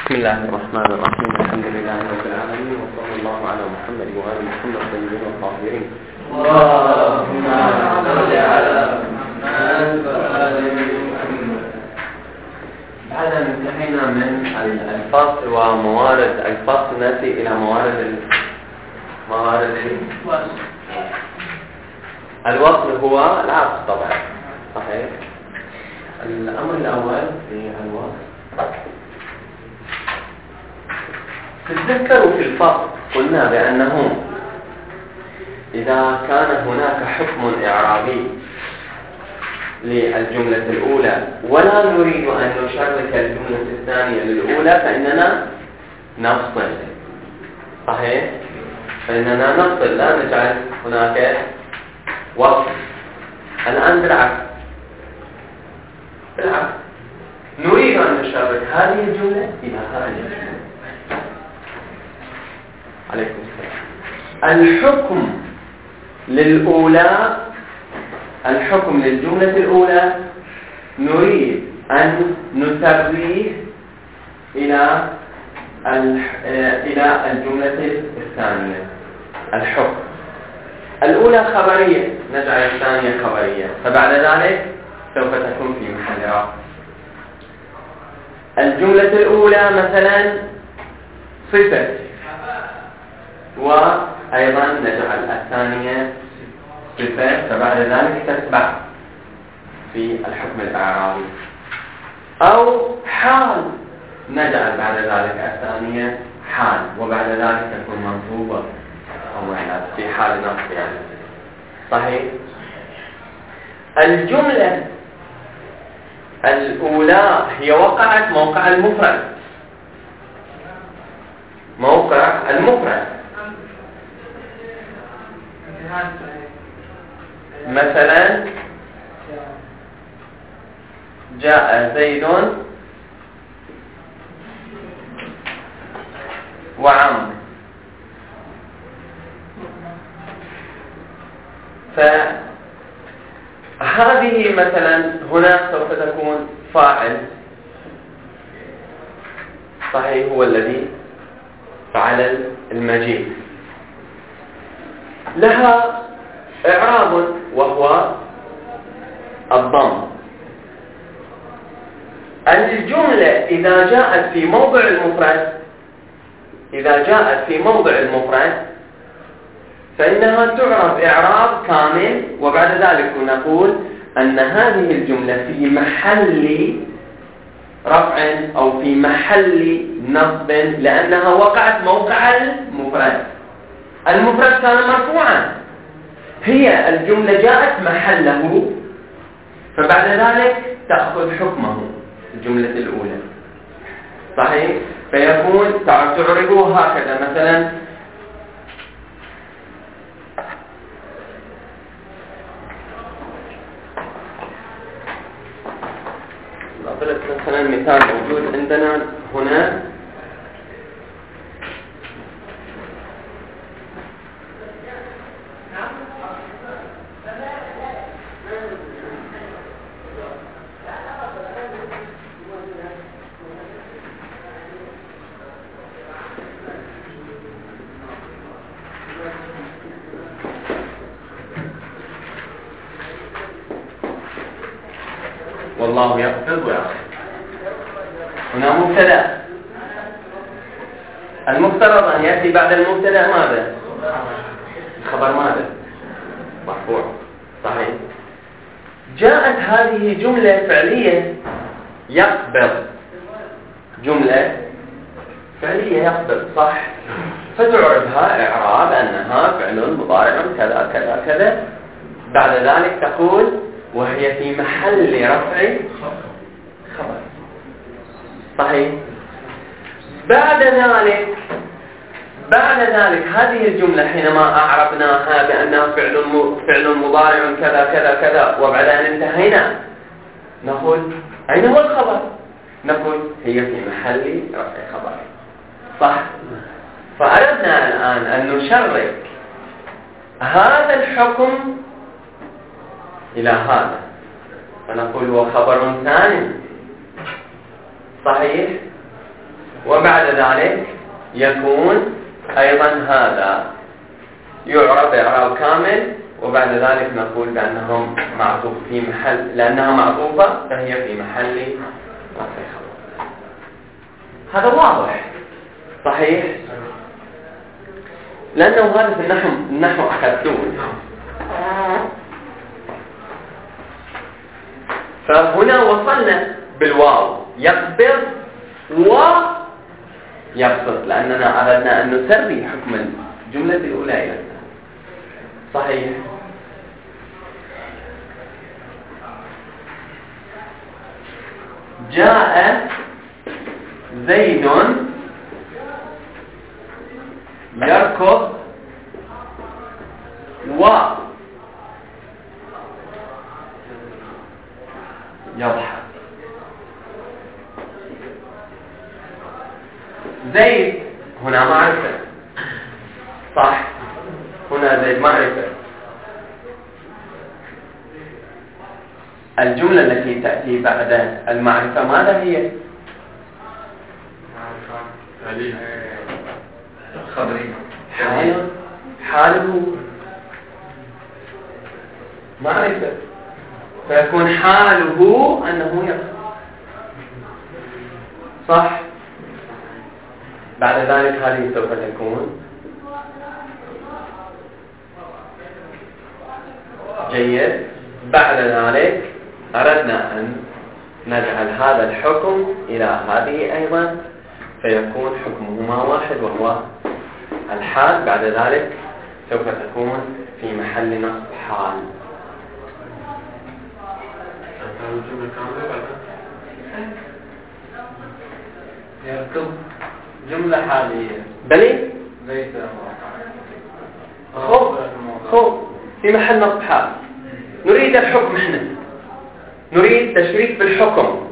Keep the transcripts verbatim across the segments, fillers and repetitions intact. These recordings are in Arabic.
بسم الله الرحمن الرحيم. الحمد لله رب العالمين، وصلى الله على محمد وآل محمد الطيبين الطاهرين. اللهم صل على محمد وآل محمد. بعد أن انتهينا من الفصل وموارد الفصل نأتي إلى موارد موارد الوصل. هو العطف طبعا، صحيح. الأمر الأول في الوصل، تذكروا في الفصل قلنا بأنه إذا كان هناك حكم إعرابي للجملة الأولى ولا نريد أن نشرك الجملة الثانية للأولى فإننا نفصل، صحيح؟ فإننا نفصل، لا نجعل هناك وصل. الآن بالعكس بالعكس نريد أن نشرك هذه الجملة إلى هذه الجملة. عليكم السلام. الحكم للأولى، الحكم للجملة الأولى نريد أن نسريه إلى إلى الجملة الثانية. الحكم الأولى خبرية، نجعل الثانية خبرية، فبعد ذلك سوف تكون في محل رفع. الجملة الأولى مثلا صفة، وأيضا نجعل الثانية صفة، فبعد ذلك تتبع في الحكم الإعرابي. أو حال، نجعل بعد ذلك الثانية حال، وبعد ذلك تكون منصوبة أو في حال نصب يعني، صحيح. الجملة الأولى هي وقعت موقع المفرد، موقع المفرد. مثلا جاء زيد وعمر، فهذه مثلا هنا سوف تكون فاعل، صحيح، هو الذي فعل المجيء، لها إعراب وهو الضم. الجملة إذا جاءت في موضع المفرد، إذا جاءت في موضع المفرد فإنها تعرب إعراب كامل، وبعد ذلك نقول أن هذه الجملة في محل رفع أو في محل نصب، لأنها وقعت موقع المفرد. المفرد كان مرفوعا، هي الجملة جاءت محله، فبعد ذلك تأخذ حكمه الجملة الأولى، صحيح. فيكون تعربه هكذا مثلا مثلا مثال موجود عندنا هنا، والله يقصد ويقصد. هنا مبتدا، المفترض أن يأتي بعد المبتدا ماذا؟ خبر ماذا؟ مرفوع، صحيح. جاءت هذه جملة فعلية يقبض، جملة فعلية يقبض، صح، فتعربها إعراب أنها فعل مضارع كذا كذا كذا. بعد ذلك تقول وهي في محل رفع خبر، صحيح. بعد ذلك بعد ذلك هذه الجملة حينما أعربناها بأنها فعل فعل مضارع كذا كذا كذا، وبعد أن انتهينا نقول أين هو الخبر؟ نقول هي في محل رفع خبر، صح. فأردنا الآن أن نشرك هذا الحكم إلى هذا، فنقول هو خبر ثاني، صحيح. وبعد ذلك يكون أيضا هذا يعرب إعراب كامل، وبعد ذلك نقول بأنهم معطوف في محل، لأنها معطوفة فهي في محل رفع خبر. هذا واضح صحيح؟ لأنه هذا في النحو النحو أخذتوه. فهنا وصلنا بالواو يقبض ويبسط، لأننا أردنا أن نسري حكم الجملة الأولى إلى الثانية. صحيح؟ جاء زيد يركض و يضحك. زيد هنا معرفة صح؟ هنا زيد معرفة. الجملة التي تأتي بعد المعرفة ماذا هي؟ خبري حال حاله معرفة، فيكون حاله أنه يقصد صح؟ بعد ذلك هذه سوف تكون جيد. بعد ذلك أردنا أن نجعل هذا الحكم إلى هذه أيضا، فيكون حكمهما واحد وهو الحال. بعد ذلك سوف تكون في محل نصب حال. يركب جملة حالية بلي ليس خو خو في محل نصب حال. نريد الحكم، احنا نريد تشريك بالحكم،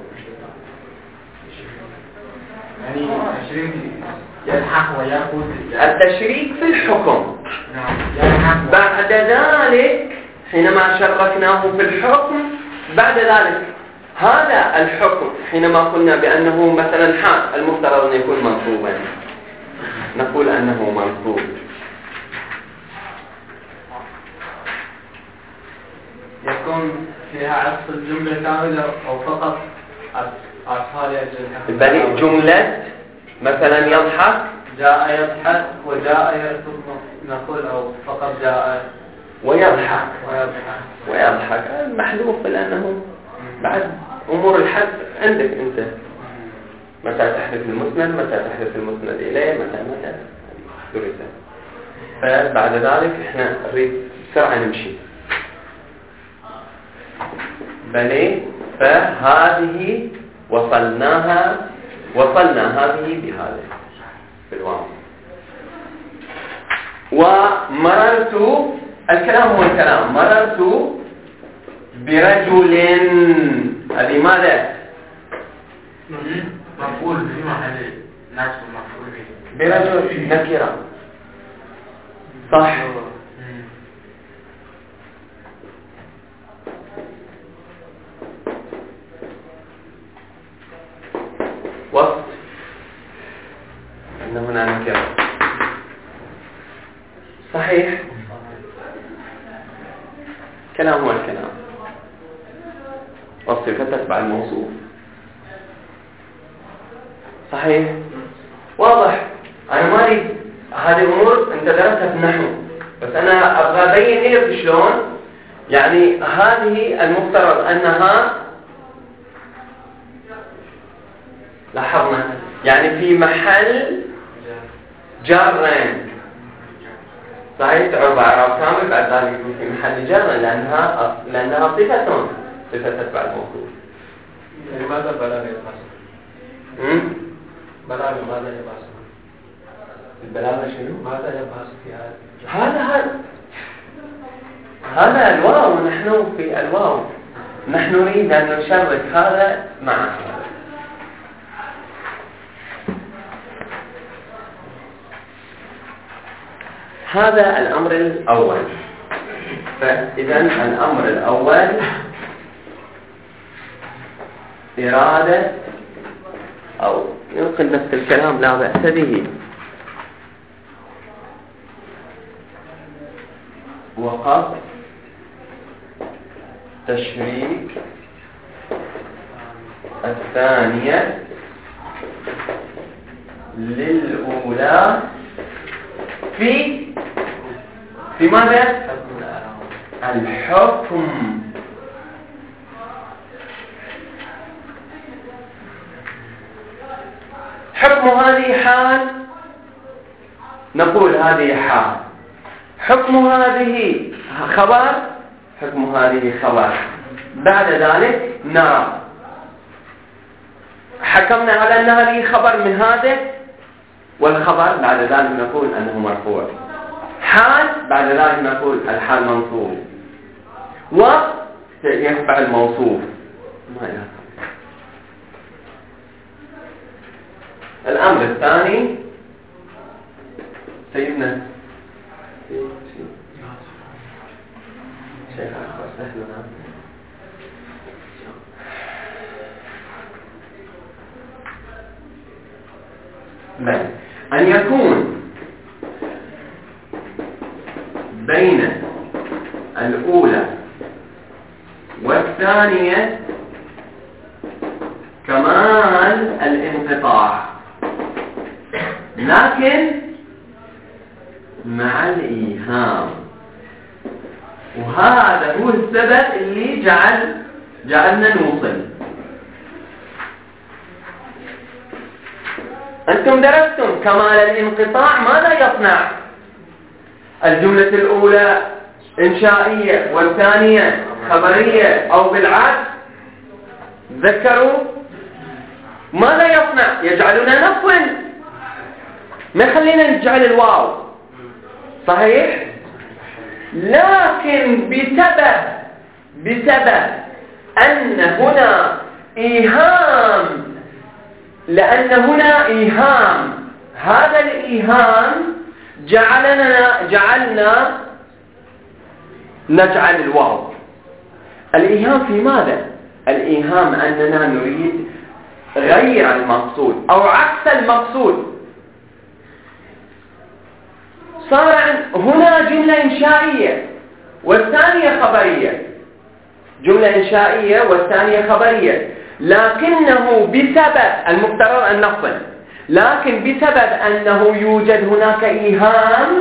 يعني تشريك يلحق ويأخذ التشريك في الحكم. نعم يلحق. بعد ذلك حينما شركناه في الحكم، بعد ذلك هذا الحكم حينما قلنا بأنه مثلا حال المفترض أن يكون منصوبا، نقول أنه منصوب. يكون فيها عطف الجملة كاملة أو فقط عطفها لأجل بل جملة مثلا يضحك جاء يضحك وجاء يركض نقول، أو فقط جاء ويضحك ويضحك ويضحك محذوف، لأنه بعد أمور الحد عندك أنت، متى تحدث المسند، متى تحدث المسند إليه، متى متى درسة. فبعد ذلك إحنا نريد بسرعة نمشي. بلي فهذه وصلناها وصلنا هذه بهذه بالواو. ومررت، الكلام هو الكلام، مررت برجل، هذه ماذا؟ مفعول في محل نفس المفعول به. برجل نكرة صح؟ وقت أن هنا نكرة صحيح؟ كلام هو الكلام، والصفة تتبع الموصوف صحيح؟ واضح. أنا ما أريد هذه الأمور أنت درستها في النحو، بس أنا أبغى أبين لك شلون. يعني هذه المفترض أنها لاحظنا يعني في محل جارين صحيح، تعرب إعراب كامل، بعد ذلك يكون في محل جر، لأنها لأنها صفة صفة تتبع الموصوف. لماذا بلاغ يبحث؟ امم بلاغ ماذا يبحث؟ البلاغة شنو؟ ماذا يبحث في هذا؟ هذا هذا هذا الواو، نحن في الواو، نحن نريد أن نشرك هذا مع هذا. هذا الأمر الأول. فإذا الأمر الأول إرادة أو يمكن نفس الكلام لا بأس به. وقف تشريك الثانية للأولى في في ماذا؟ الحكم. حكم هذه حال، نقول هذه حال. حكم هذه خبر، حكم هذه خبر. بعد ذلك نرى حكمنا على أن هذه خبر من هذا، والخبر بعد ذلك نقول أنه مرفوع. حال بعد ذلك نقول الحال منصوب ويتبع الموصوف. ما يلزم. الأمر الثاني سيدنا شيخ أكبر سهلنا بل أن يكون بين الأولى والثانية كمال الانقطاع، لكن مع الإيهام. وهذا هو السبب اللي جعل جعلنا نوصل. أنتم درستم كمال الانقطاع ماذا يصنع؟ الجملة الأولى إنشائية والثانية خبرية أو بالعكس. ذكروا ماذا يصنع؟ يجعلنا نفون، ما يخلينا نجعل الواو صحيح؟ لكن بسبب بسبب أن هنا إيهام، لأن هنا إيهام، هذا الإيهام جعلنا جعلنا نجعل الواو. الإيهام في ماذا؟ الإيهام أننا نريد غير المقصود أو عكس المقصود. صار هنا جملة إنشائية والثانية خبرية، جملة إنشائية والثانية خبرية، لكنه بسبب المفترض أن نفصل، لكن بسبب أنه يوجد هناك إيهام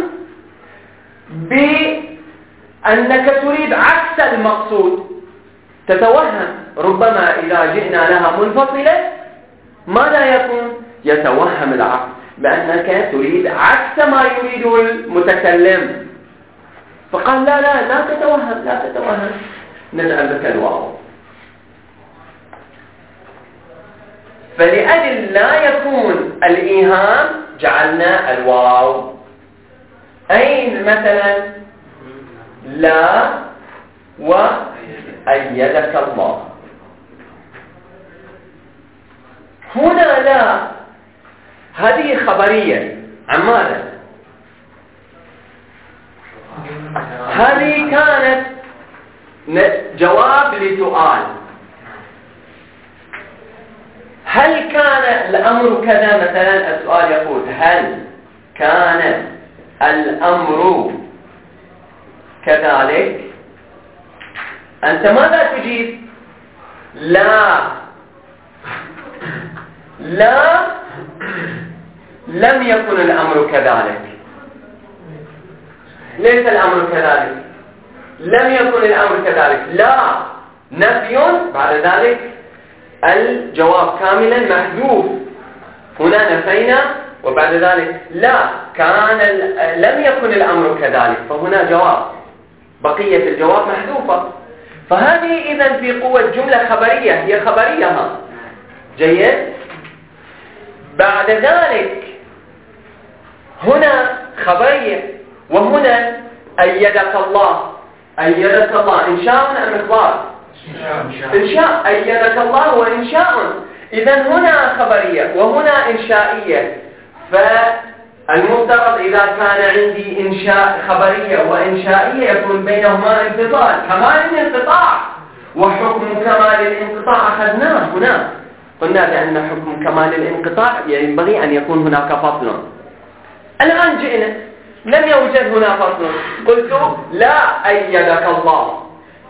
بأنك تريد عكس المقصود، تتوهم ربما إذا جئنا لها منفصلة ماذا يكون؟ يتوهم العقل بأنك تريد عكس ما يريده المتكلم، فقال لا لا لا تتوهم لا تتوهم نجعل لك الواو. فلأجل لا يكون الإيهام جعلنا الواو. أين مثلا؟ لا وأيدك الله. هنا لا هذه خبرية عن ماذا؟ هذه كانت جواب لسؤال، هل كان الأمر كذا؟ مثلا السؤال يقول هل كان الأمر كذلك؟ أنت ماذا تجيب؟ لا لا لم يكن الأمر كذلك، ليس الأمر كذلك، لم يكن الأمر كذلك، لا نفي بعد ذلك الجواب كاملا محذوف. هنا نفينا وبعد ذلك لا كان لم يكن الأمر كذلك، فهنا جواب، بقية الجواب محذوفة. فهذه إذن في قوة جملة خبرية، هي خبرية. جيد. بعد ذلك هنا خبرية وهنا أيدك الله. أيدك الله إنشاء أم إخبار؟ إنشاء. أيدك الله وإنشاء. إذن هنا خبرية وهنا إنشائية، فالمفترض إذا كان عندي إنشاء خبرية وإنشائية يكون بينهما انقطاع، كمال الانقطاع. وحكم كمال الانقطاع أخذناه هنا قلنا بأن حكم كمال الانقطاع ينبغي أن يكون هناك فصل. الآن جئنا لم يوجد هنا فصل، قلت لا أيدك الله.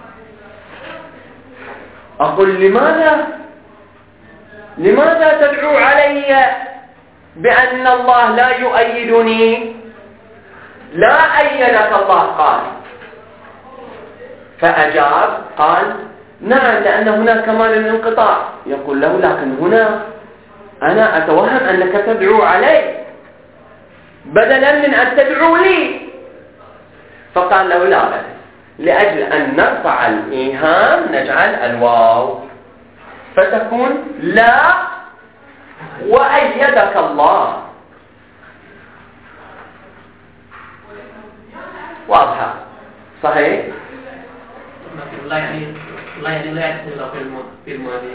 أقول لماذا لماذا تدعو علي بأن الله لا يؤيدني؟ لا أيدك الله قال. فأجاب قال نعم لأن هنا كمال الانقطاع. يقول له لكن هنا أنا أتوهم أنك تدعو علي بدلا من أن تدعو لي. فقال له لا بأس، لأجل أن نرفع الإيهام نجعل الواو فتكون لا وأيدك الله. واضحة صحيح؟ لا يعني لا يعني لا يدخل في الماضي.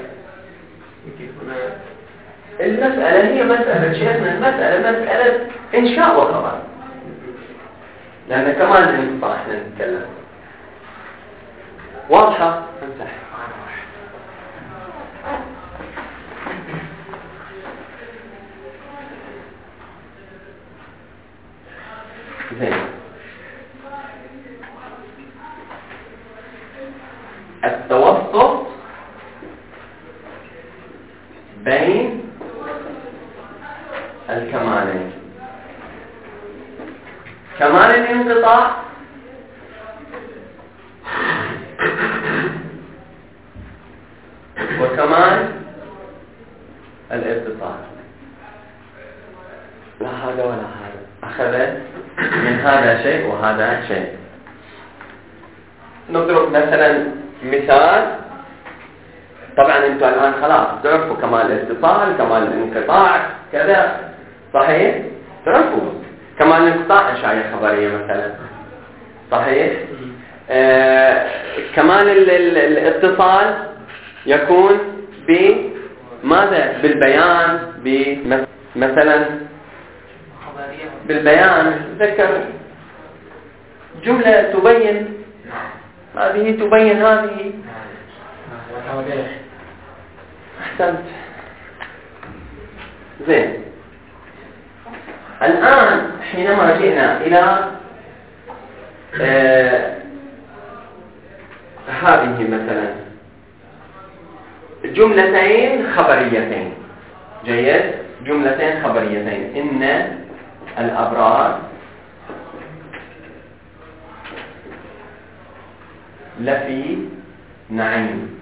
المسألة هي مسألة شيخنا، المسألة مسألة إنشاء وخبر، لأن كمان الانقطاع احنا نتكلم. واضحة؟ امسح. زين. التوسط بين الكمالين، كمال الانقطاع وكمال الاتصال. لا هذا ولا هذا، أخذ من هذا شيء وهذا شيء. نضرب مثلا مثال. طبعا انتم الآن خلاص تعرفوا كمال الاتصال، كمال الانقطاع كذا صحيح؟ تعرفوا كمال الانقطاع إنشائية خبرية مثلا صحيح؟ آه كمال ال ال الاتصال يكون بماذا؟ بالبيان، مثلا بالبيان. تذكر جملة تبين هذه تبين هذه. أحسنت. زين. الآن حينما جئنا إلى آه هذه مثلا جملتين خبريتين. جيد؟ جملتين خبريتين. إن الأبرار لفي نعيم.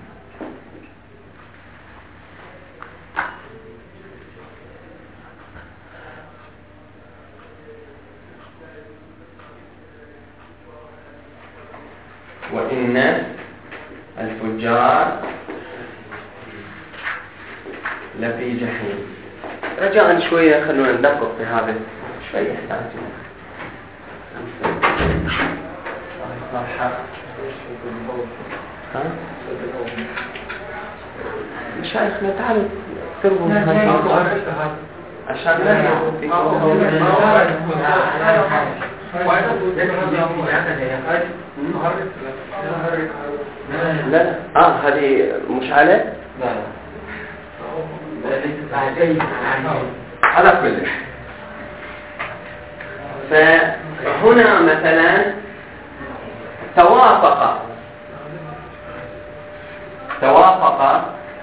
وإن الفجار لفي جحيم. رجاء شوية خلونا ندقق في هذا شوية يحتاج صفحة. ها؟ مشايخنا تعالوا اكتبوا عشان لا لا اه هذه مشعلة. لا على كل. فهنا مثلا توافق توافق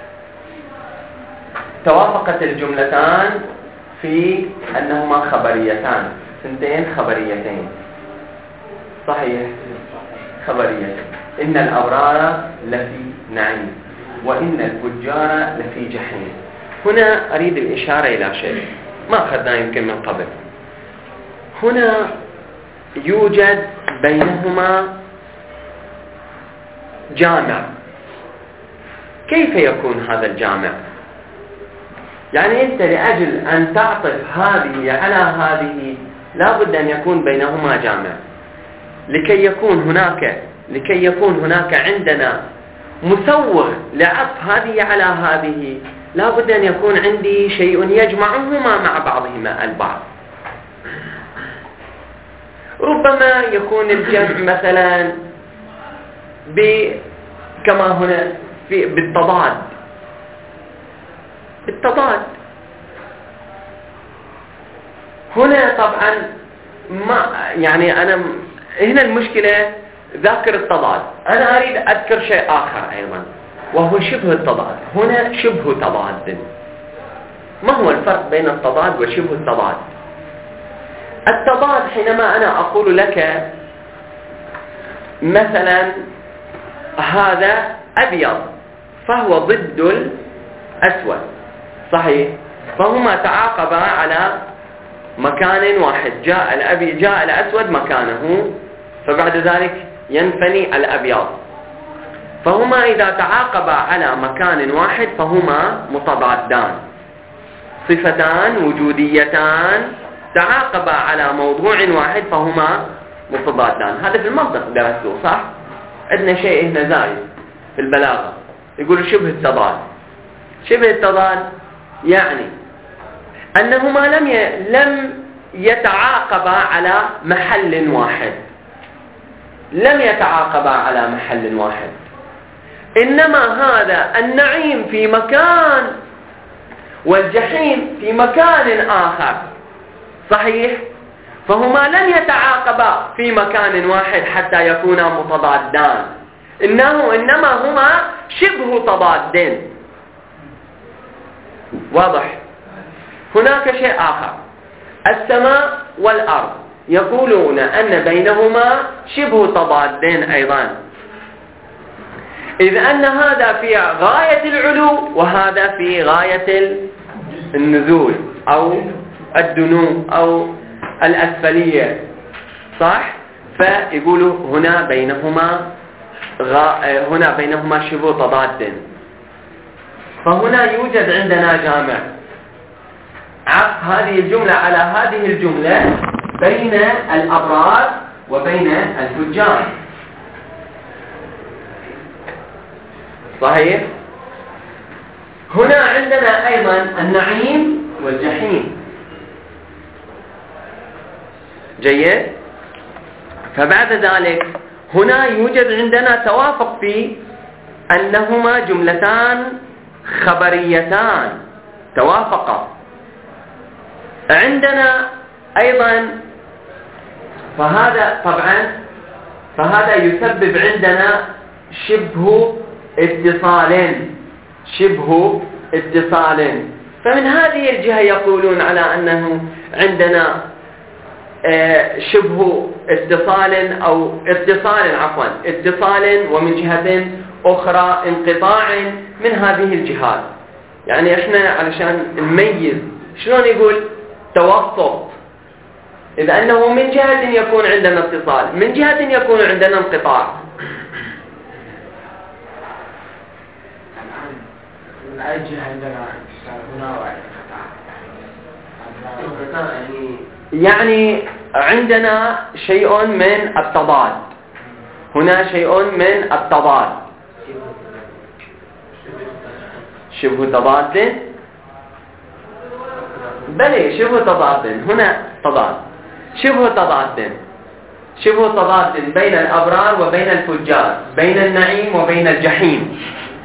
توافقت الجملتان في أنهما خبريتان، ثنتين خبريتين صحيح خبريتين. إن الأبرار لفي نعيم وإن الفجار لفي جحيم. هنا أريد الإشارة إلى شيء ما أخذناه يمكن من قبل. هنا يوجد بينهما جامع. كيف يكون هذا الجامع؟ يعني أنت لأجل أن تعطف هذه على هذه لا بد أن يكون بينهما جامع. لكي يكون هناك لكي يكون هناك عندنا مسوغ لعطف هذه على هذه لا بد أن يكون عندي شيء يجمعهما مع بعضهما البعض. ربما يكون الجمع مثلا كما هنا في بالتضاد. التضاد. هنا طبعا ما يعني أنا هنا المشكلة ذاكر التضاد، أنا أريد أذكر شيء آخر أيضا وهو شبه التضاد. هنا شبه تضاد. ما هو الفرق بين التضاد وشبه التضاد؟ التضاد حينما أنا أقول لك مثلا هذا أبيض فهو ضد الأسود، صحيح؟ فهما تعاقبا على مكان واحد، جاء الأبي جاء الأسود مكانه، فبعد ذلك ينفني الأبيض. فهما إذا تعاقبا على مكان واحد فهما متضادان، صفتان وجوديتان تعاقبا على موضوع واحد فهما متضادان. هذا في المنطق درسوه، صح؟ عندنا شيء هنا زايد في البلاغة يقول شبه التضاد. شبه التضاد يعني أنهما لم لم يتعاقبا على محل واحد، لم يتعاقبا على محل واحد، إنما هذا النعيم في مكان والجحيم في مكان آخر، صحيح؟ فهما لم يتعاقبا في مكان واحد حتى يكونا متضادان، إنه إنما هما شبه تضادين. واضح؟ هناك شيء آخر، السماء والأرض يقولون أن بينهما شبه تضادين أيضا، إذ أن هذا في غاية العلو وهذا في غاية النزول أو الدنو أو الأسفلية، صح؟ فيقولوا هنا بينهما غا... هنا بينهما شبه تضاد. فهنا يوجد عندنا جامع عطف هذه الجملة على هذه الجملة بين الأبرار وبين الفجار، صحيح؟ هنا عندنا أيضا النعيم والجحيم، جيد؟ فبعد ذلك هنا يوجد عندنا توافق في أنهما جملتان خبريتان توافقا. عندنا أيضا فهذا طبعا فهذا يسبب عندنا شبه اتصال، شبه اتصال. فمن هذه الجهة يقولون على أنه عندنا شبه اتصال أو اتصال عفوا اتصال، ومن جهة أخرى انقطاع من هذه الجهات. يعني احنا علشان نميز شلون يقول توسط، إذا أنه من جهة يكون عندنا اتصال، من جهة يكون عندنا انقطاع. من أي جهة عندنا هنا انقطاع؟ يعني يعني عندنا شيء من التضاد، هنا شيء من التضاد، شبه تضاد، بلى شبه تضاد، هنا تضاد، شبه تضاد، شبه تضاد بين الأبرار وبين الفجار، بين النعيم وبين الجحيم،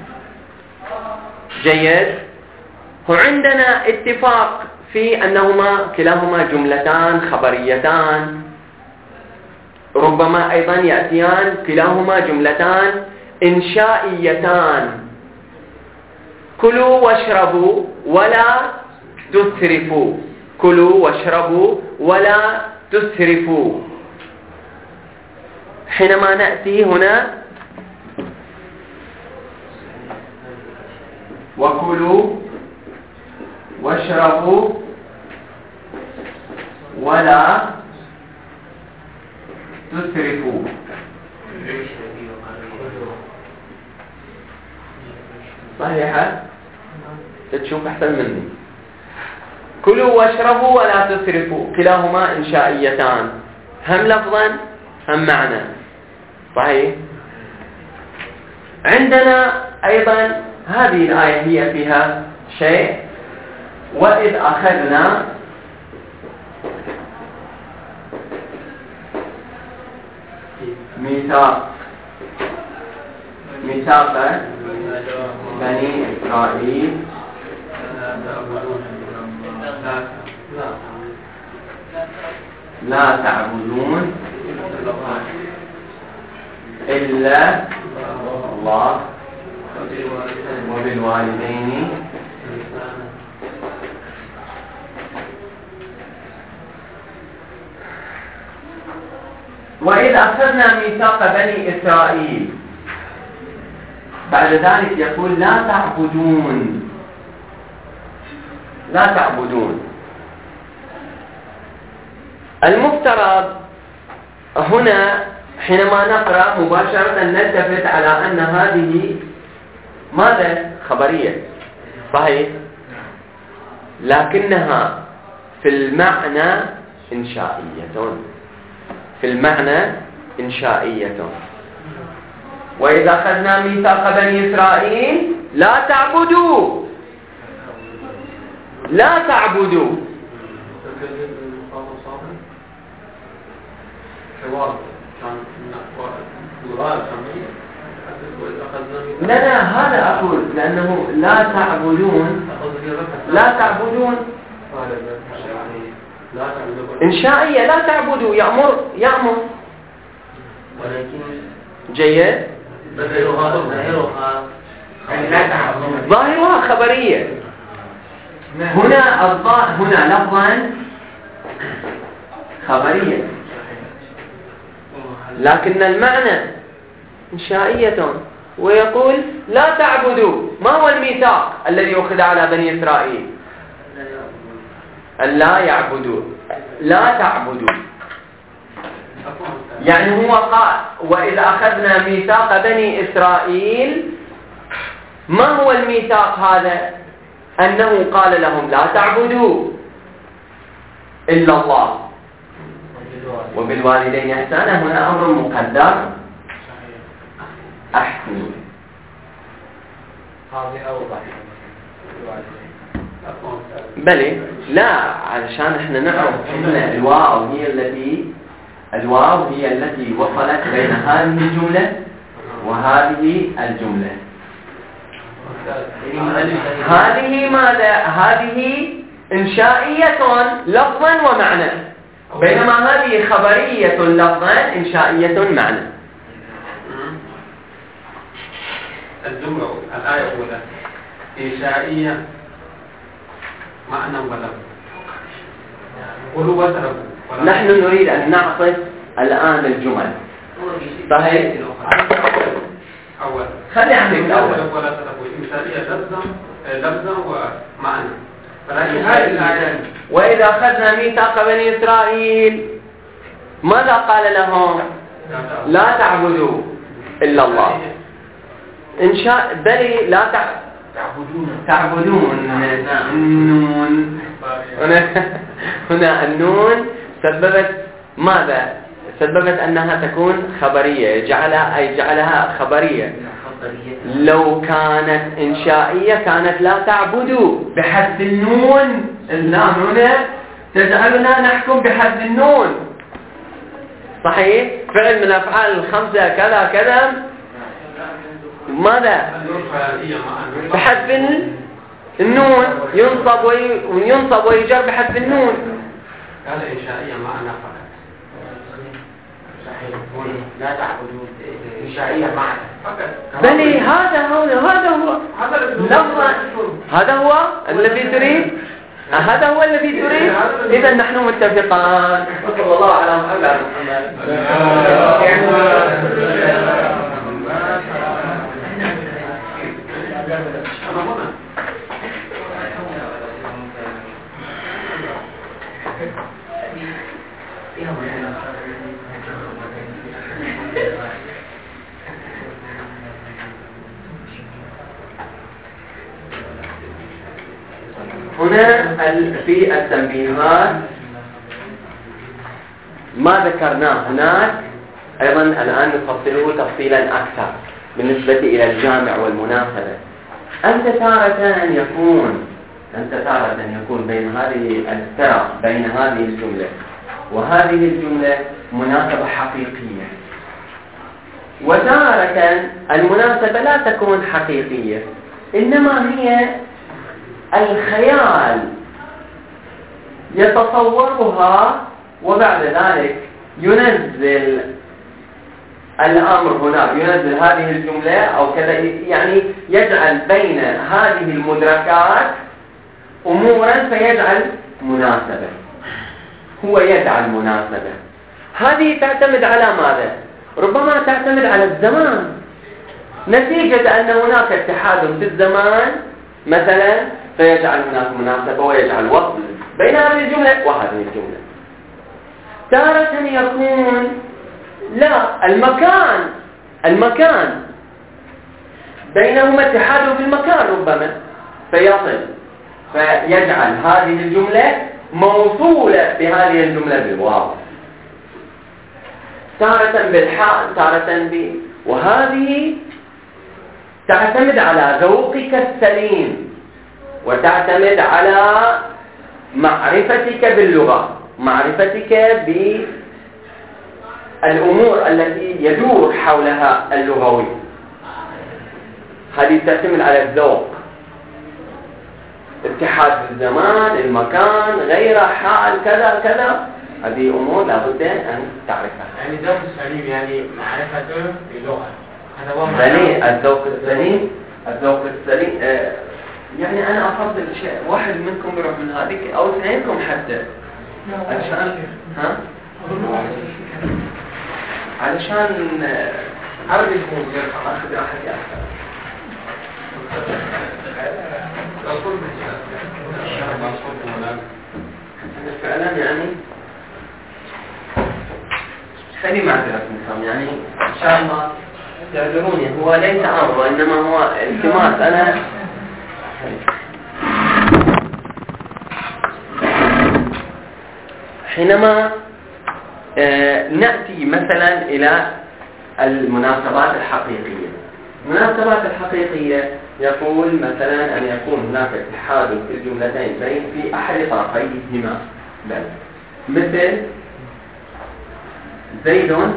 جيد؟ وعندنا اتفاق في أنهما كلاهما جملتان خبريتان، ربما أيضا يأتيان كلاهما جملتان إنشائيتان. كلوا واشربوا ولا تسرفوا، كلوا واشربوا ولا تسرفوا. حينما نأتي هنا وكلوا واشربوا ولا تسرفوا، صحيحة؟ تشوف أحسن مني. كلوا واشربوا ولا تسرفوا كلاهما إنشائيتان، هم لفظا هم معنى، صحيح؟ عندنا أيضا هذه الآية هي فيها شيء، وإذ أخذنا ميثاق ميثاق بني إسرائيل لا تعبدون إلا الله وبالوالدين وإذ أخذنا ميثاق بني إسرائيل، بعد ذلك يقول لا تعبدون لا تعبدون. المفترض هنا حينما نقرأ مباشرة نلتفت على أن هذه ماذا؟ خبرية، صحيح، لكنها في المعنى إنشائية، في المعنى إنشائية. وإذا أخذنا ميثاق بني إسرائيل لا تعبدوا لا تعبدوا لا لا هذا أقول، لأنه لا تعبدون لا تعبدون إنشائية، لا تعبدوا يأمر يأمر جيد، ظاهرها خبرية. هنا الظاهر هنا لفظا خبرية، لكن المعنى إنشائية. ويقول لا تعبدوا، ما هو الميثاق الذي أخذ على بني إسرائيل؟ ألا يعبدوا، لا تعبدوا. يعني هو قال وإذا أخذنا ميثاق بني إسرائيل، ما هو الميثاق هذا؟ أنه قال لهم لا تعبدوا إلا الله وبالوالدين إحسانا. هنا أمر مقدر، أحسن بلي لا، علشان احنا نعرف احنا الواو هي التي الواو هي التي وصلت بين هذه الجملة وهذه الجملة. هذه ماذا؟ هذه إنشائية لفظا ومعنى، بينما هذه خبرية لفظا إنشائية معنى. الجملة الآية الأولى إنشائية معنى ولفظ، قلوا وتركوا. نحن نريد أن نعطف الآن الجمل، صحيح؟ أول خلي عندك الأول. ولا تركوا إنشائية لفظا لفظا ومعنى. فلكن هذه الآية وإذا أخذنا ميثاق بني إسرائيل ماذا قال لهم؟ لا تعبدوا إلا الله. إنشاء بلي لا تعبدون تعبدون النون هنا هنا النون سببت ماذا؟ سببت أنها تكون خبرية، جعلها أي جعلها خبرية. لو كانت إنشائية كانت لا تعبدوا بحذف النون. اللام هنا تجعلنا نحكم بحذف النون، صحيح؟ فعل من الأفعال الخمسة كذا كذا ماذا؟ بحذف النون، ينصب وينصب ويجر بحذف النون. هذا إنشائية معنى فقط. صحيح، لا تعبدون إنشائية معنى فقط. بلي هذا هو هذا هو لفظا، هذا هو الذي تريد، هذا هو الذي تريد. إذا نحن متفقان. صلى الله على محمد. هنا في التنبيهات ما ذكرناه هناك أيضا الآن نفصله تفصيلا أكثر بالنسبة إلى الجامع والمناسبة. أنت تارة يكون أنت تارة يكون بين هذه الترى بين هذه الجملة وهذه الجملة مناسبة حقيقية، وتارة المناسبة لا تكون حقيقية، إنما هي الخيال يتصورها وبعد ذلك ينزل الأمر هناك، ينزل هذه الجملة أو كذا، يعني يجعل بين هذه المدركات أمورا فيجعل مناسبة، هو يجعل مناسبة. هذه تعتمد على ماذا؟ ربما تعتمد على الزمان، نتيجة أن هناك اتحاد في الزمان مثلا فيجعل هناك مناسبة ويجعل وصل بين هذه الجملة وهذه الجملة. تارة يكون لا، المكان المكان بينهما اتحاد في المكان ربما فيصل فيجعل هذه الجملة موصولة بهذه الجملة بالواو، تارة بالحاء تارة ب، وهذه تعتمد على ذوقك السليم وتعتمد على معرفتك باللغة، معرفتك بالأمور التي يدور حولها اللغوي. هذه تعتمد على الذوق، اتحاد الزمان، المكان، غير حال كذا كذا، هذه أمور لابد أن تعرفها. يعني ذوق السليم يعني معرفته باللغة، هذا هو معنى الذوق السليم. الذوق السليم آه يعني أنا أفضل شيء واحد منكم يروح من هذيك أو اثنينكم حتى علشان ها علشان عربي يكون غير أخذ أحد أكثر. فعلا يعني خلي معذرة منكم، يعني إن شاء الله تعذروني، هو ليس أمر وإنما هو التماس. أنا حينما آه نأتي مثلا إلى المناسبات الحقيقية، المناسبات الحقيقية يقول مثلا أن يكون هناك اتحاد في الجملتين بين في أحد طرفيهما، بل مثل زيد آه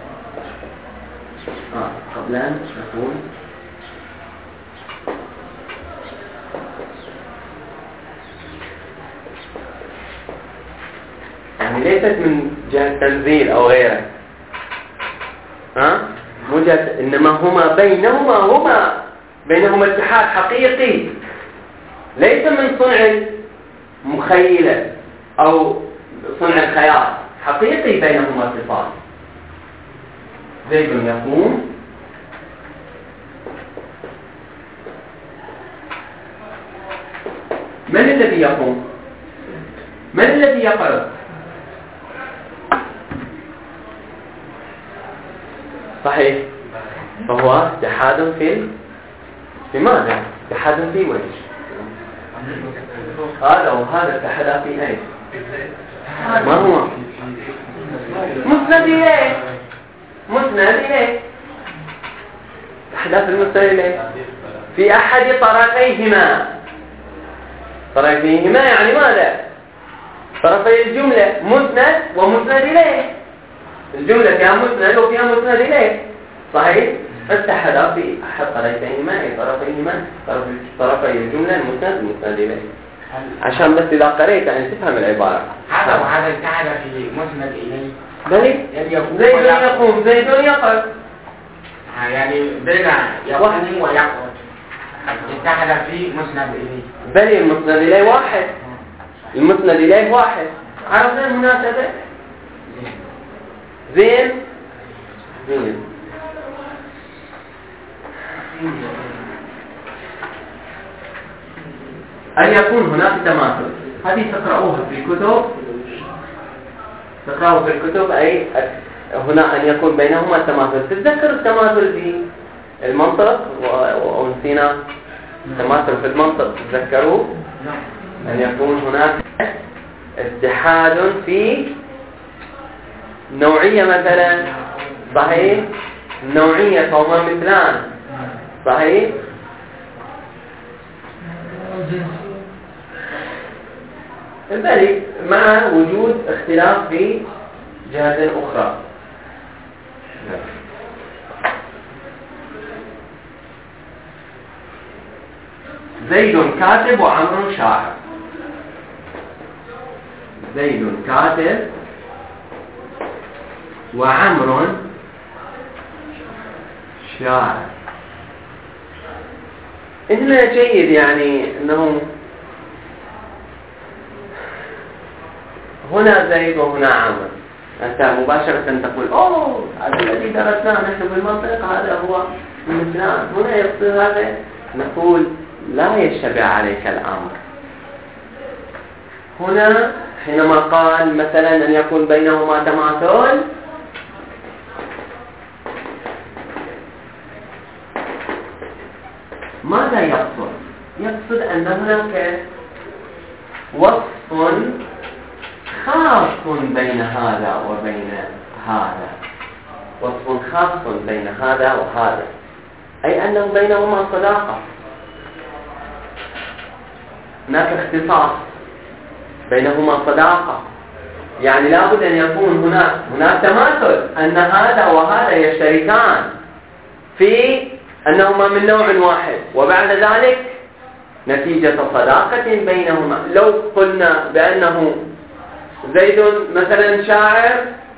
قبل أن نقول يعني ليست من جهة تنزيل أو غيره، ها مو جهة، إنما هما بينهما هما بينهما اتحاد حقيقي ليس من صنع المخيلة أو صنع الخيال، حقيقي بينهما صفات. زيد يقوم من الذي يقوم؟ من الذي يقرأ؟ صحيح، فهو اتحاد في في ماذا؟ اتحاد في وجه، هذا وهذا اتحاد في ايش؟ ما هو؟ مسند إليه، مسند إليه، اتحاد في المسند إليه في أحد طرفيهما. طرفيهما يعني ماذا؟ طرفي الجملة مسند ومسند إليه، الجملة فيها مسند وفيها مسند إليه، صحيح؟ فاتحدا في أحد طرفيهما، أي طرفيهما، طرفي الجملة المسند المسند إليه، عشان بس إذا قريت يعني تفهم العبارة. هذا وهذا اتحد في مسند إليه. بلي زيد يقوم زيد يقعد، يعني زيد يقوم ويقعد اتحد في مسند إليه. بلي المسند إليه واحد، المسند إليه واحد. عرفنا المناسبة؟ زين زين أن يكون هناك تماثل، هذه تقرأوها في الكتب، تقرأوها في الكتب، أي هنا أن يكون بينهما تماثل. تتذكر التماثل في المنطق ونسينا التماثل في المنطق، تتذكروه؟ أن يكون هناك اتحاد في نوعية مثلا، صحيح؟ نوعية هما مثلان، صحيح؟ بل مع وجود اختلاف في جهة أخرى. زيد كاتب وعمر شاعر. زيد كاتب وعمر شاعر. هنا جيد يعني أنه هنا زيد وهنا عمر، أنت مباشرة تقول أوه هذا الذي درسناه نحن بالمنطق هذا هو من فلان. هنا يقصد هذا، نقول لا يشتبه عليك الأمر. هنا حينما قال مثلا أن يكون بينهما تماثل، ماذا يقصد؟ يقصد أن هناك وصف خاص بين هذا وبين هذا، وصف خاص بين هذا وهذا، أي أنه بينهما صداقة، هناك اختصاص بينهما صداقة. يعني لابد أن يكون هناك هناك تماثل، أن هذا وهذا يشتركان في أنهما من نوع واحد، وبعد ذلك نتيجة صداقة بينهما. لو قلنا بأنه زيد مثلا شاعر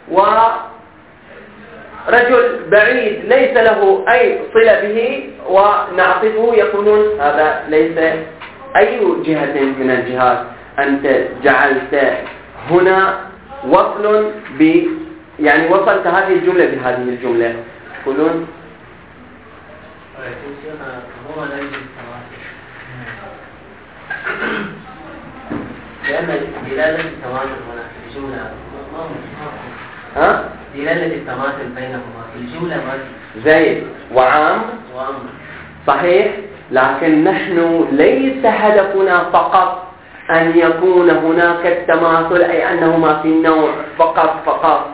ورجل بعيد ليس له أي صلة به ونعطفه، يقولون هذا ليس أي جهة من الجهات، أنت جعلت هنا وصل ب يعني وصلت هذه الجملة بهذه الجملة. يقولون هو لا يوجد تماثل، لأن دلالة التماثل هنا في الجملة ما ها؟ دلالة التماثل بينهما في الجملة ما زيد وعام وأمر صحيح، لكن نحن ليس هدفنا فقط أن يكون هناك التماثل، أي أنهما في النوع فقط فقط،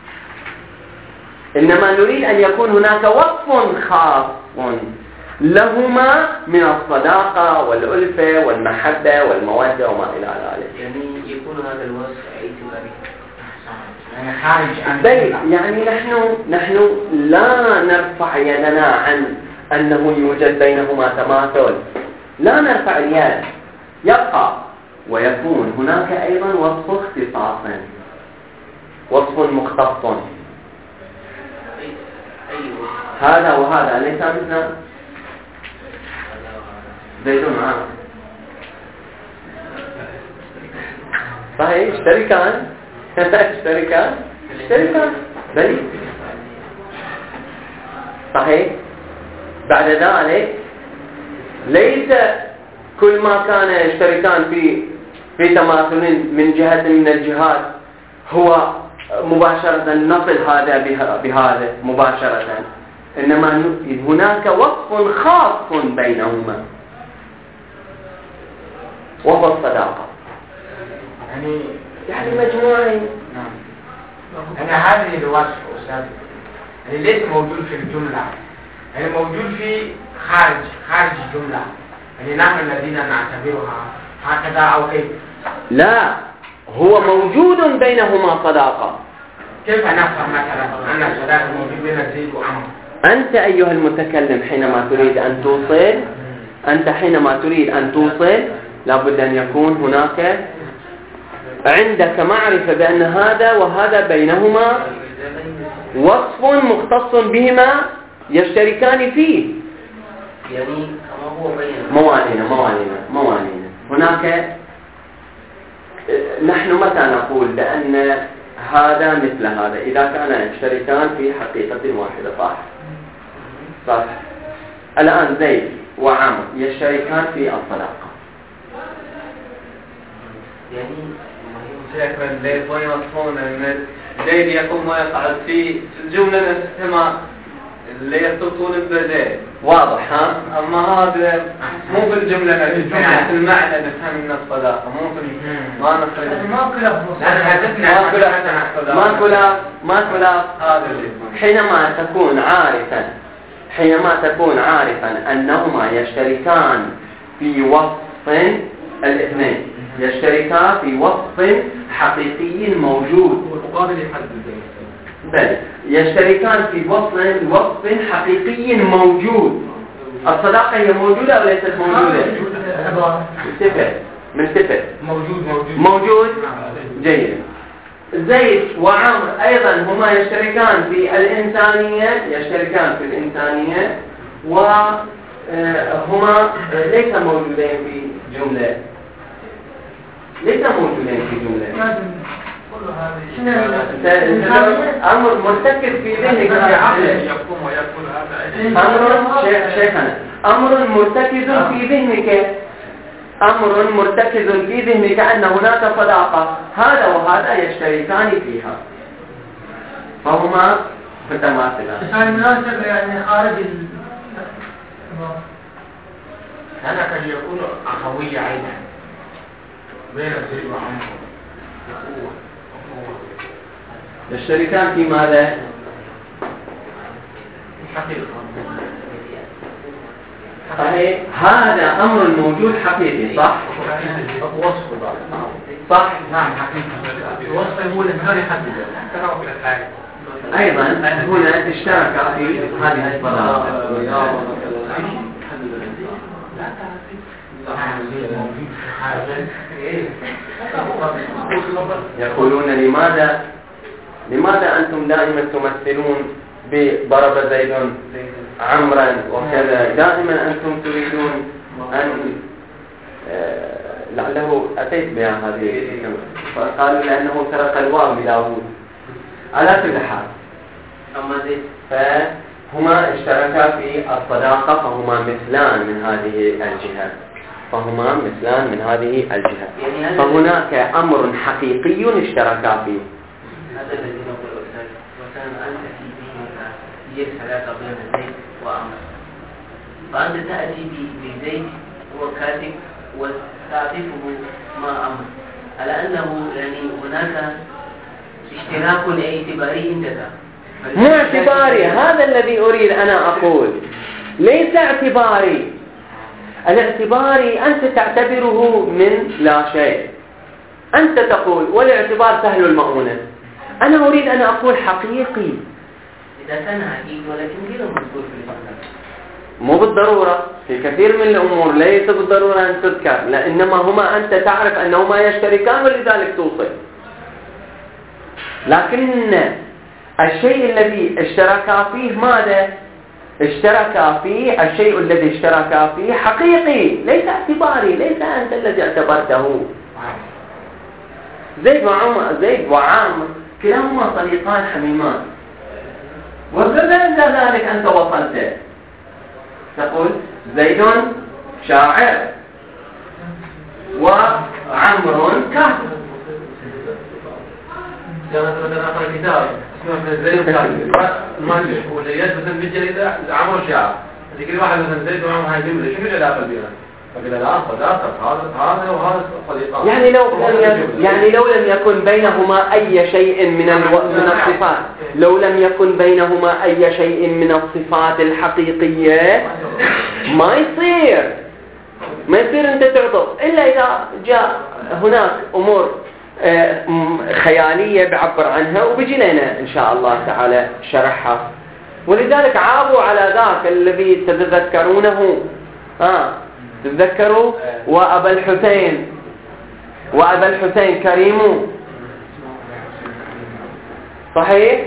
إنما نريد أن يكون هناك وصف خاص لهما من الصداقة والألفة والمحبة والمودة وما إلى ذلك. يعني يكون هذا الوصف اعتباري يعني خارج عن بل يعني نحن نحن لا نرفع يدنا عن أنه يوجد بينهما تماثل، لا نرفع اليد، يبقى ويكون هناك أيضا وصف اختصاص، وصف مختص. هذا وهذا ليس مثل زيد وعمر صحيح، اشتركان اشتركان اشتركان بلي صحيح. بعد ذلك ليس كل ما كان يشتركان في في تماثل من جهة من الجهات هو مباشرة نصل هذا بهذا مباشرة، إنما هناك وصف خاص بينهما وهو الصداقة. يعني يعني مجموعين. نعم. يعني هذه الوصف أستاذ يعني ليس موجود في الجملة، يعني موجود في خارج خارج الجملة، يعني نحن الذين نعتبرها هكذا أو كيف؟ لا، هو موجود بينهما صداقة. كيف نفهم مثلا أن الصداقة موجود بين زيد وعمر؟ أنت أيها المتكلم حينما تريد أن توصل أنت حينما تريد أن توصل لابد أن يكون هناك عندك معرفة بأن هذا وهذا بينهما وصف مختص بهما يشتركان فيه. يعني كما هو بين موالينا موالينا موالينا هناك. نحن متى نقول بأن هذا مثل هذا؟ إذا كان يشتركان في حقيقة واحدة، صح؟ صح. الآن زيد وعمر يشتركان في الصداقة، يعني شكرا ليه ويوصفون أن زيد يقوم ويقعد في الجملة نفسها اللي يخططون بزيد واضح ها؟ أما هذا مو بالجملة نفسها، في المعنى نفهم من الصداقة، مو في ما نخرج ما كله ما كلا ما كلا ما كلا هذا اللي يكون. حينما تكون عارفا حينما تكون عارفا أنهما يشتركان في وصف، الاثنين يشتركان في وصف حقيقي موجود، والمقابل يحدد بل يشتركان في وصف وصف حقيقي موجود. الصداقة هي موجودة أو ليست موجودة؟ عبارة ملتفت ملتفت موجود موجود موجود جيد. زيد وعمر أيضا هما يشتركان في الإنسانية يشتركان في الإنسانية وهما ليس موجودين في جملة ليس موجودين في جملة. أمر مرتكز في ذهنك أمر شيخنا أمر مرتكز في ذهنك أمر مرتكز في ذهنك أن هناك صداقة هذا وهذا يشتركان فيها فهما متماثلان. هذه مناسبة يعني خارج ال هذا قد يكون أخوية عينا بين زيد وعمر يشتركان في ماذا؟ صحيح هذا أمر موجود حقيقي صح؟ وصف صح؟ نعم حقيقي وصف هو الإنسان يحدد أيضا هنا اشترك في هذه الصلاة يقولون لماذا لماذا أنتم دائما تمثلون بضرب زيد عمرا وكذا دائما أنتم تريدون أن لعله أتيت بها هذه فقالوا لأنه سرق الواو لداود على كل حال فهما اشتركا في الصداقة فهما مثلان من هذه الجهة فهما مثلان من هذه الجهة فهناك أمر حقيقي اشتركا فيه. هذا الذي نقول أستاذ وكان أنت في دينك هي العلاقة بين زيد وعمر فأنت تأتي بزيد هو كاتب وتعرفه مع عمر على أنه يعني هناك اشتراك اعتباري عندك. مو اعتباري هذا الذي أريد أنا أقول ليس اعتباري. الاعتباري أنت تعتبره من لا شيء أنت تقول والاعتبار سهل المؤونة. أنا أريد أن أقول حقيقي إذا كان حقيقي ولكن غير مذكور في الإسلام مو بالضرورة في كثير من الأمور ليس بالضرورة أن تذكر لإنما هما أنت تعرف أنهما يشتركان ولذلك توصل لكن الشيء الذي اشتركا فيه ماذا؟ اشتركا فيه الشيء الذي اشتركا فيه حقيقي ليس اعتباري ليس أنت الذي اعتبرته. زيد وعمر زيد وعامر كلاهما صديقان حميمان وبعد ذلك أنت وصلت تقول زيد شاعر وعمر كاتب. مثلا مثلا أقرأ كتاب اسمه زيد كاتب المؤلف هو اللي يجلس مثلا بالجريدة عمر شاعر لكن واحد مثلا زيد وعمر هاي جملة شو العلاقة بينهم؟ فقال لا صداقة هذا هذا وهذا صديقان. يعني لو لم يعني لو لم يكن بينهما أي شيء من الو... من الصفات لو لم يكن بينهما أي شيء من الصفات الحقيقية ما يصير ما يصير أنت تعطف إلا إذا جاء هناك أمور خيالية بعبر عنها وبيجي لنا إن شاء الله تعالى شرحها. ولذلك عابوا على ذاك الذي تتذكرونه آه تتذكروا وأبا الحسين وأبا الحسين كريم صحيح؟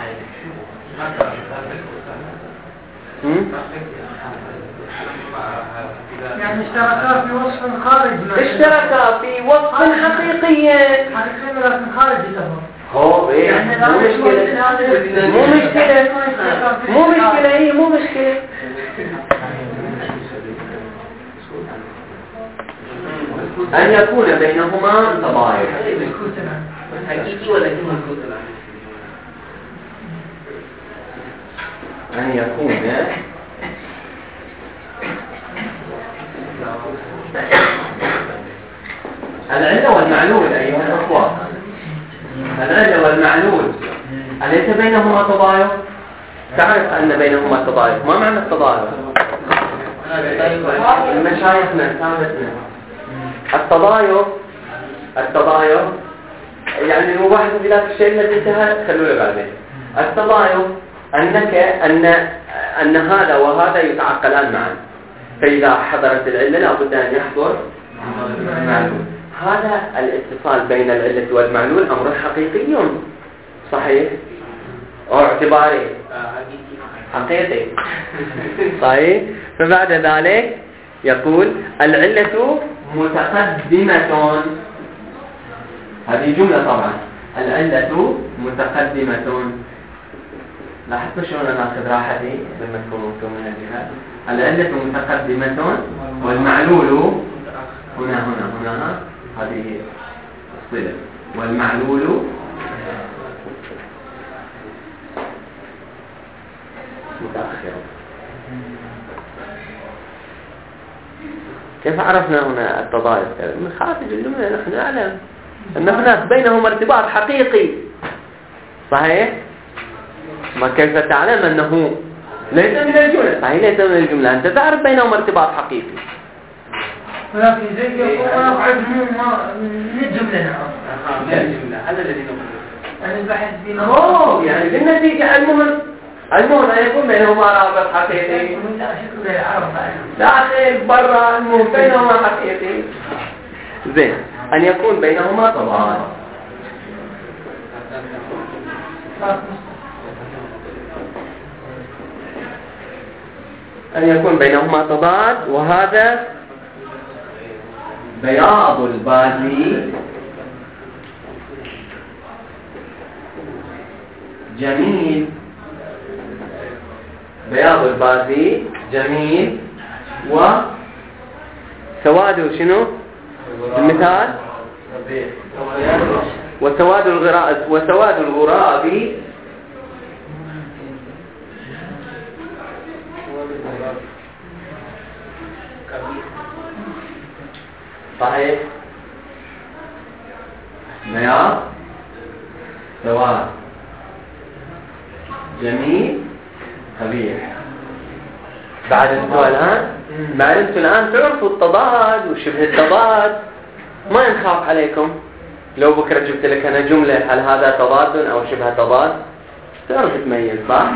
يعني اشتركا في وصف خارج اشتركا في وصف حقيقي حقيقي لكن خارج له هو ايه مو مشكلة مو مشكلة مو مشكلة ايه مو مشكلة أن يكون بينهما تضايق حقيقي ولكن مذكور أن يكون العلة والمعلول أيها الأخوة العلة والمعلول أليس بينهما تضايق؟ تعرف أن بينهما تضايق ما معنى التضايق؟ المشايخنا سامتنا التضايق التضايق يعني المباحث في ذلك الشيء الذي انتهى خلوا له بعدين. التضايق أنك أن أن هذا وهذا يتعقلان معا فإذا حضرت العلة لابد أن يحضر المعلول. هذا الاتصال بين العلة والمعلول أمر حقيقي صحيح أو اعتباري حقيقي صحيح. فبعد ذلك يقول العلة متقدمة، هذه جملة طبعا، العلة متقدمة. لاحظت شلون انا اخذ راحتي لما تكونوا انتم من الجهات. العلة متقدمة والمعلول هنا هنا هنا، هذه الصلة، والمعلول متأخر. كيف عرفنا هنا التضاد؟ من خارج الجملة نحن نعلم أن هناك بينهما ارتباط حقيقي صحيح؟ ما كيف تعلم أنه ليس من الجملة؟ صحيح ليس من الجملة، أنت تعرف بينهما ارتباط حقيقي. ولكن زي يقول أبعد من الجملة نعم من الجملة، هذا الذي نقول يعني البحث بينهم أوه يعني بالنتيجة المهم المهم أن يكون بينهما رابط حقيقي. داخل برا المهم بينهما حقيقي. زين، أن يكون بينهما تضاد. أن يكون بينهما تضاد، وهذا بياض البازي جميل. بياض البازي جميل، وسواد شنو المثال؟ وسواد الغراب وسواد الغراب صحيح. بياض سواد جميل قبيح. بعد انتوا الآن بعد انتوا الآن تعرفوا التضاد وشبه التضاد، ما ينخاف عليكم. لو بكرة جبت لك أنا جملة هل هذا تضاد أو شبه تضاد تعرف تميز صح؟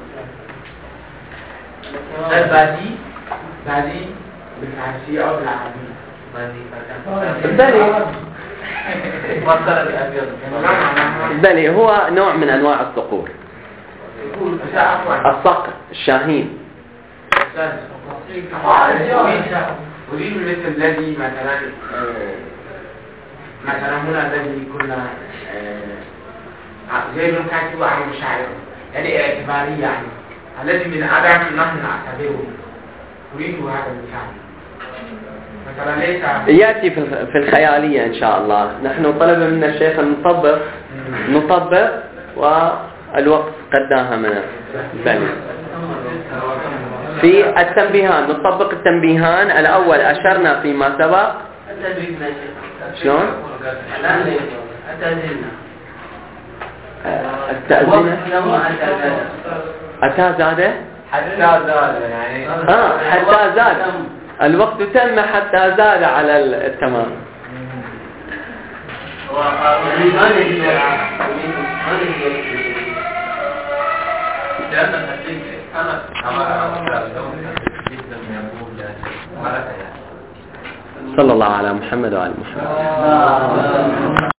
البادي بادي بالفارسية أو بالعربية بلي بلي هو نوع من أنواع الصقور. الصقر الشاهين. أريد مثل الذي مثلا مثلا هنا الذي كنا زي ما كاتب عن مشاعر يعني اعتباري، يعني الذي من عدم نحن نعتبره. أريد هذا المثال مثلا ليس يأتي في الخيالية إن شاء الله. نحن طلب منا الشيخ أن نطبق نطبق والوقت قد داهمنا. بلي في التنبيهان نطبق التنبيهان. الأول أشرنا فيما سبق شلون؟ التأذينة أتى زاده؟ حتى زاد يعني آه حتى زاد الوقت تم حتى زاد على التمام. صلى الله على محمد وعلى محمد.